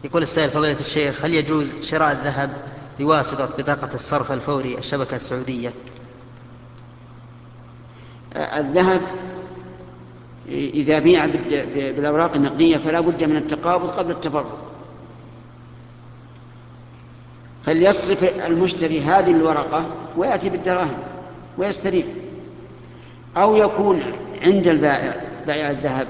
يقول السائل فضيلة الشيخ: هل يجوز شراء الذهب بواسطة بطاقة الصرف الفوري الشبكة السعودية؟ الذهب إذا بيع بالأوراق النقدية فلا بد من التقابض قبل التفرق، فليصرف المشتري هذه الورقة ويأتي بالدراهم ويستريح، أو يكون عند البائع بائع الذهب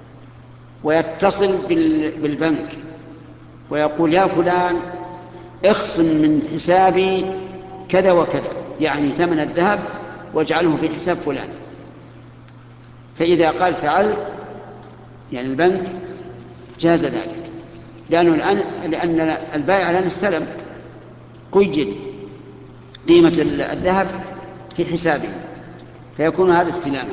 ويتصل بالبنك ويقول: يا فلان، اخصم من حسابي كذا وكذا، يعني ثمن الذهب، واجعله في حساب فلان. فإذا قال فعلت، يعني البنك، جاز ذلك، لأن البائع الآن استلم، قيد قيمة الذهب في حسابه، فيكون هذا استلاما.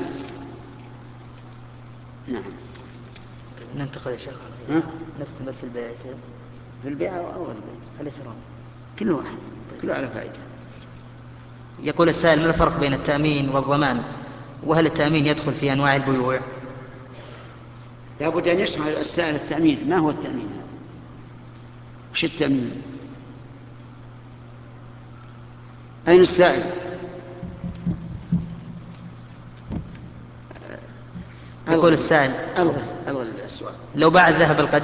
نعم. ننتقل يا شيخ. نستمر في البيع. في البيع أو البيع الإسرام كل واحد، كل على فائدة. يقول السائل: ما الفرق بين التأمين والضمان؟ وهل التأمين يدخل في أنواع البيوع؟ لابد أن يشرح السائل التأمين. ما هو التأمين؟ وش التأمين؟ أين السائل؟ يقول السائل: ألغي السؤال. لو باع الذهب القديم